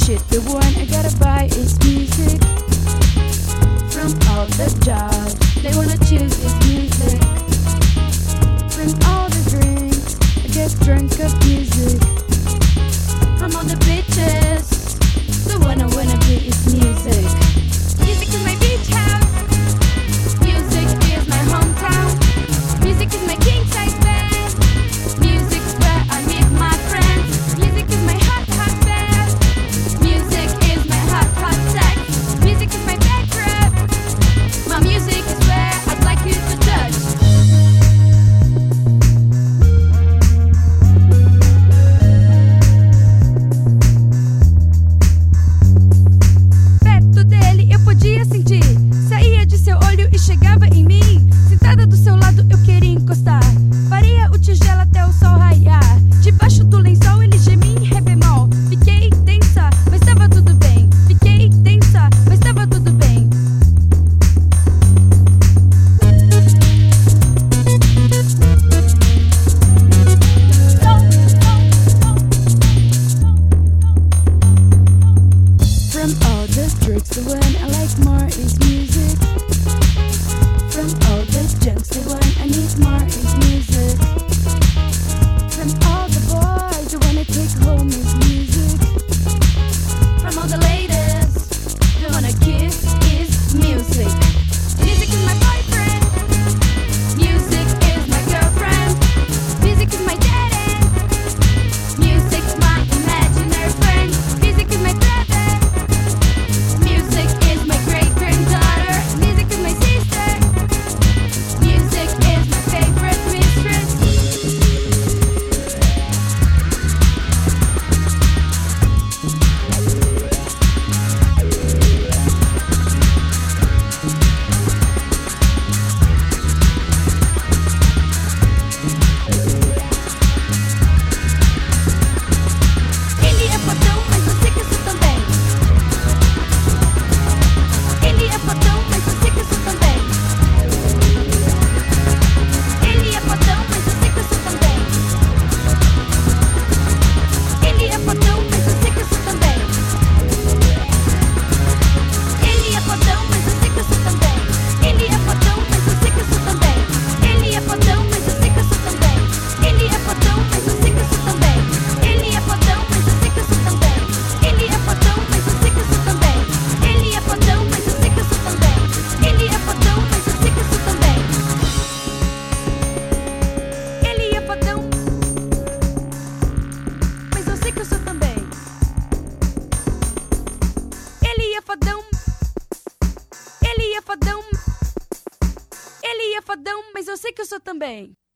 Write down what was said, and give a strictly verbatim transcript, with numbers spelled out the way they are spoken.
shit. The one I gotta buy is music. From all the jobs, they wanna choose this music. From all the drinks, I get drunk of music. From all the bitches, the one I wanna be is music. Music is my beach house. Music is my hometown. Music is my king size bed. Music's where I meet my friends. Music is my hot, hot bed. Music is my hot, hot sex. Music is my bed crib. My music is where I'd like you to touch. Perto dele eu podia sentir. Saía de seu olho e chegava em mim. Sentada do seu lado eu queria encostar. Faria o tigela até o sol raiar. Debaixo do lençol ele gemia em ré bemol. Fiquei tensa, mas tava tudo bem. Fiquei tensa, mas tava tudo bem. From all the drugs, the one I like more is music. From all the junks, the one I need more is music. From all the boys, the one I take home is music. From all the ladies, the one I kiss is music. Music is my boyfriend. Music is my girlfriend. Music is my daddy. Music's my imaginary friend. Music is my brother. Music is my great granddaughter. Music is my sister. Music is my favorite mistress. Ele é fodão, mas eu sei que eu sou também. Ele é fodão, mas eu sei que eu sou também. Ele é fodão, mas eu sei que eu sou também. Ele é fodão, mas eu sei que eu sou também. Ele é fodão, mas eu sei que eu sou também. Ele é fodão, mas eu sei que eu sou também. Ele é fodão, mas eu sei que eu sou também. Ele é fodão, mas eu sei que eu sou também. Ele é fodão, mas eu sei que eu sou também. Ele é fodão, mas eu sei que eu sou também. Ele é fodão, mas eu sei que eu sou também. Ele é fodão, mas eu sei que eu sou também. Ele é fodão, mas eu sei que eu sou também. Ele é fodão. Ele é fodão. Ele é fodão, mas eu sei que eu sou também.